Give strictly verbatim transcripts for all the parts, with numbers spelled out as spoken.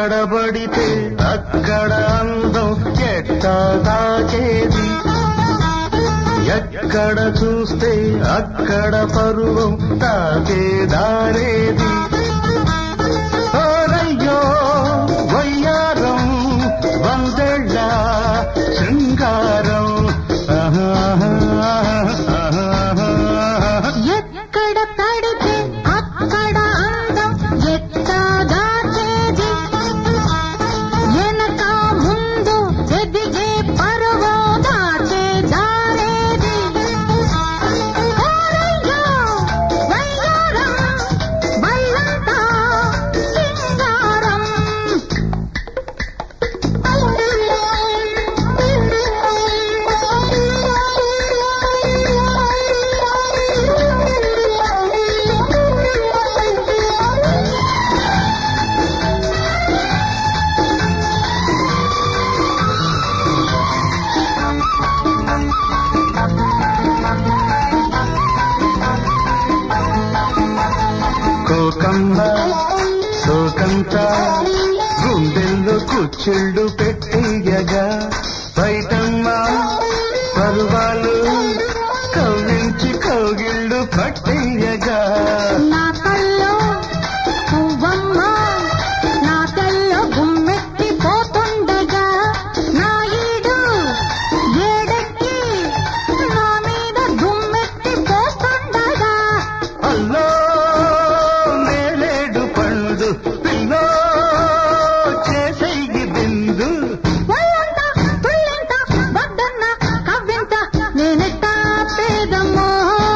ఎక్కడ పడితే అక్కడ అందం ఎట్టా తాకేది, ఎక్కడ చూస్తే అక్కడ పరువం తాకే దారేది. ఓరయ్యో వయ్యారం వందేళ్ళ శృంగారం, ఎక్కడ పడితే అక్కడ అందం ఎట్టా దాచేది, వెనక ముందు ఎదిగే పరువం దాచే దారేది. ఓరయ్యో వయ్యారం వల్లంతా సింగారం. కోకమ్మ సోకంత గుండెల్లో కుచ్చిళ్ళు పెట్టియగా, బయటమ్మ పరువాలు కవ్వించి కౌగిళ్ళు పట్టేయగా. నా కల్లో పువ్వమ్మ నా తెల్లో గుమ్మెత్తి పోతుండగా, నా ఈడు ఏడెక్కి నా మీద గుమ్మెత్తి పోతుండగా. అల్లో మేలేడు పండు పిల్లో చేసేయి బిందు, ఒళ్ళంతా తుళ్ళంత వద్దన్న కవ్వింత నేనెట్ట పేదమ్మో,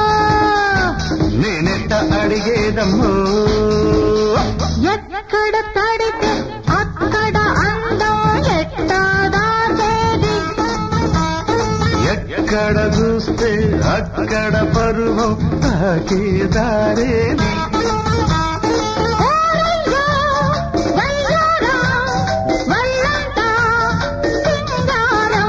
నేనెట్ట అడిగేదమ్మో. ఎక్కడ తడితే అక్కడ అందం ఎట్టా దాచేది, ఎక్కడ చూస్తే అక్కడ పరువం తాకే దారేది. ఓరయ్యో వయ్యారం వల్లంతా సింగారం.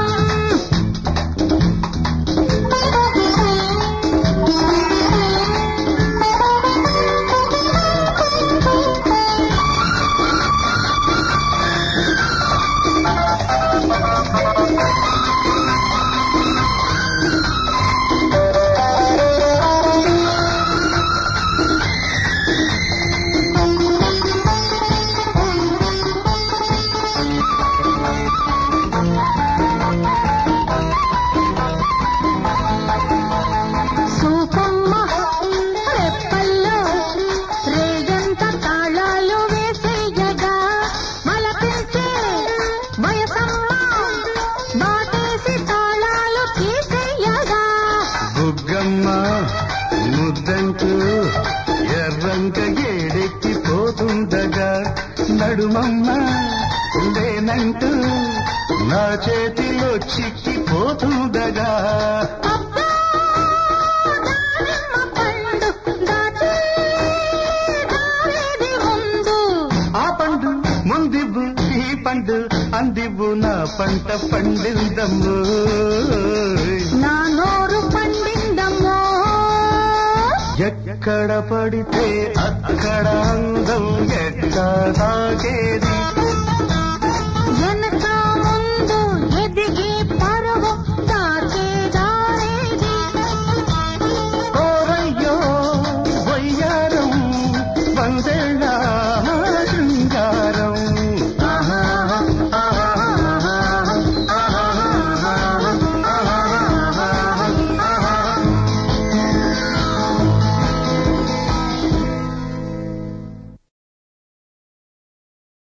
సూపమ్మ రెప్పల్లో రేగంత తాళాలు వేసేయగా, మలపించే వయసమ్మ బాటేసి తాళాలు తీసేయగా. బుగ్గమ్మ ముద్దంటూ ఎర్రంక ఏడెక్కిపోతుండగా, నడుమమ్మ లేనంటూ నా చేతిలో చిక్కిపోతుండగా. అబ్బా దానిమ్మ పండు దాచి దారేది ముందు, ఆ పండు ముందివ్వు ఈ పండు అందివ్వు, నా పంట పండిందమ్ము. నా నోరు పండిందమ్మో. ఎక్కడ పడితే అక్కడ అందం ఎట్టా తాకేది,